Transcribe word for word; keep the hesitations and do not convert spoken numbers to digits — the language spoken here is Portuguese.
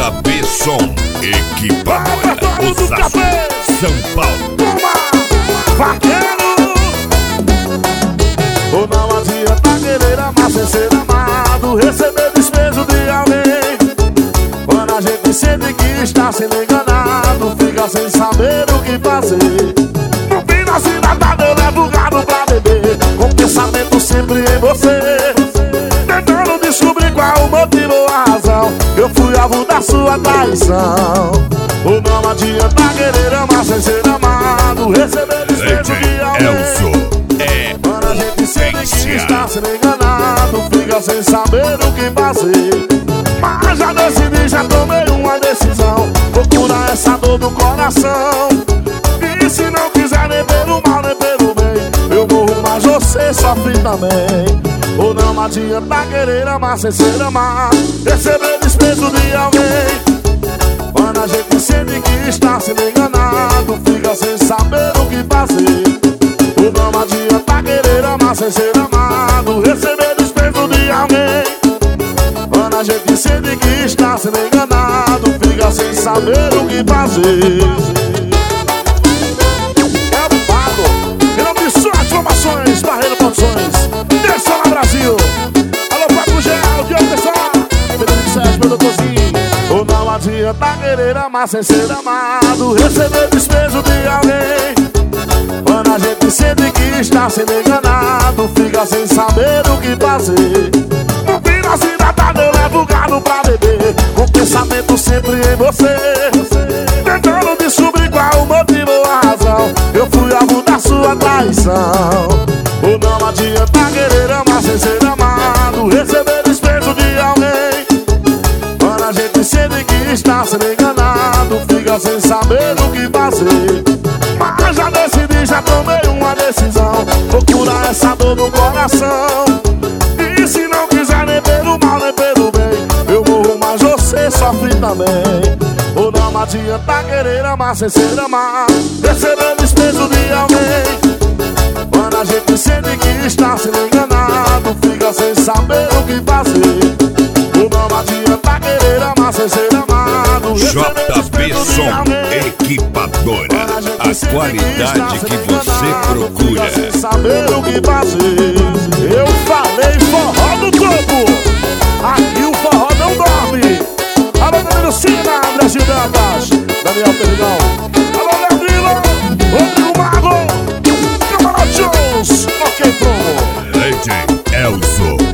J B Som, equipadora Osasco, São Paulo. Vaqueiro! Ou não adianta querer amar sem ser amado, receber desprezo de alguém. Quando a gente sente que está sendo enganado, fica sem saber o que fazer. No fim da cidade eu levo o gado pra beber, com pensamento sempre em você, tentando descobrir qual o motivo ou a razão. Eu fui alvo da sua traição. Ou não adianta querer amar sem ser amado, receber desprezo de alguém. Elzo é Quando a gente sente que está sendo enganado, fica sem saber o que fazer. Mas já decidi, já tomei uma decisão, vou curar essa dor do coração. E se não quiser nem pelo mal nem pelo bem, eu morro, mas você sofre também. Ou não adianta querer amar sem ser amado, receber desprezo de alguém. Quando a gente sente que está sendo enganado, fica sem saber o que fazer. Ou não adianta querer amar sem ser amado, receber desprezo de alguém. Quando a gente sente que está sendo enganado, fica sem saber o que fazer. É o Pago, em nome de suas formações, Barreiro Produções, Desça lá Brasil. Alô, Pago Gel, Diogo Desça, Federico Sérgio, meu doutorzinho. Ou não adianta querer amar sem ser amado, receber desprezo de alguém. Quando a gente sente que está sendo enganado, fica sem saber o que fazer. No fim da cidade eu levo o gado pra beber, com pensamento sempre em você, tentando descobrir qual o motivo ou a razão. Eu fui alvo da sua traição. Ou não adianta querer amar sem ser amado, receber desprezo de alguém. Quando a gente sente que está sendo enganado, fica sem saber o que fazer. Mas já decidi, já tomei uma decisão, vou curar essa dor no coração. E se não quiser nem pelo mal nem pelo bem, eu morro, mas você sofre também. Ou não adianta querer amar sem ser amado, receber desprezo de alguém. Quando a gente sente que está sendo enganado, fica sem saber o que fazer. Ou não adianta querer amar sem ser amado, J B Som, equipadora, a qualidade que você procura. Sem saber o que fazer. Eu falei forró do topo, aqui o forró não dorme. Alô, Danilo Sina, André Girantas, Daniel Perdigão. Alô, Leandrila, Rodrigo Mago, Camarote Jones, ok, promo. Legend Elzo.